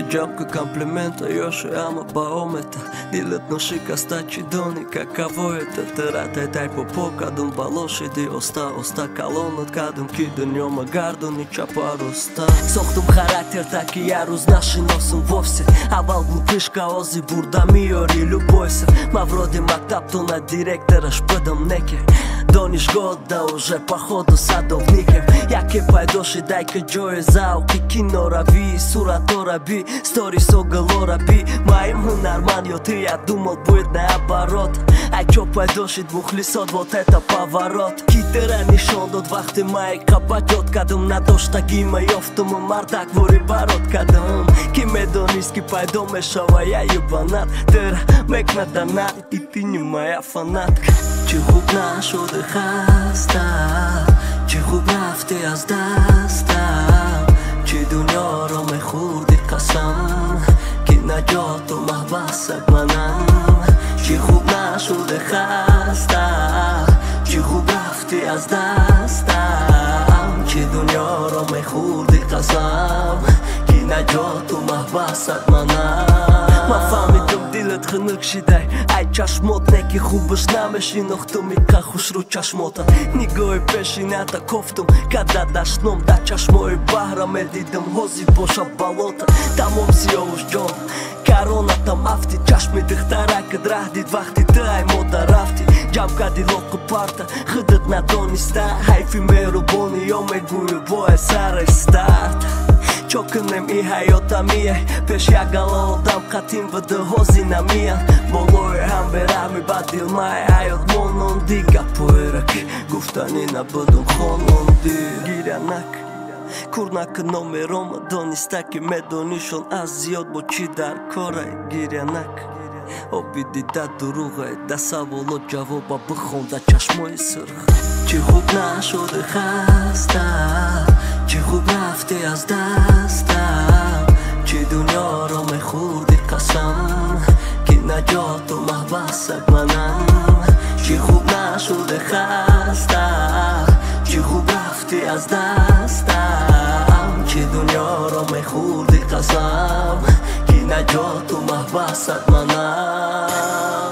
джамка комплимента, Ёше, ама баомета. Дилът на шикаста, чидони, какаво ета. Търата е тай по покадъм, балоши ди оста калонът кадъм, киден йома гардон и чапароста. Сохтум характер, таки яро знаши носом вовсе. Авал глупишка, ози бурда миори, любой се. Ма вроде мактапто на директора, шпъдам неке. Дониш го да уже походу садовникем. Яке па е доши дайка джое зao кино раби, суратора би, стори со галора би. Маем нормально, ты я думал будет наоборот. Ай чё па е доши двухли со двотета поворот. Китера нишон до двахте майка падет кадъм на дошта гима йофтума мардак вори барот кадъм. Киме дониски па е домешава я юбанат. Тера мекна данат и ти ни моя фанатка. Чи хубнаш одехаста, чи хубнавте аз дастам, чи дуньоро ме хурди касам, ки наджото махбасак манам. Чи хубнаш одехаста, чи хубнавте аз дастам, чи дуньоро ме хурди касам, ки наджото махбасак манам. Ма фамидъм дилът хънък шидай, ай чашмот неки хубаш намеши нохтъм и кахуш ру чашмота. Ни го и пешината кофтъм, када даш ном да чашмо и бахра медидъм хози боша балота. Тамом си оуш джон, кароната мафти, чашми дъхтара кадрахди двахти тъй мода рафти. Джамка ди локо парта, хъдът на дониста, хайфи меро бони йоме гую бое сара и старта. Чокънем и хайота мие, пеш ягала отдам катим въда хози на мия. Боло е хамбера ми бадил май, ай от монон дига поерак, гуфтани на бъдом хонон ди. Гирянак, курнака номерома, дони стаки ме донишон, ази от бочидар корай. Гирянак, обиди да доруга е, да саволо джаво бабъхон, да чашмо и сърх. Чи хубнаш одехаста, чи хубнавте аз дастам, чи дуньоро ме хурди касам, ки наджото махбасак манам. Чи хубнаш одехаста, чи хубнавте аз дастам, чи дуньоро ме хурди касам, ки наджото махбасак манам.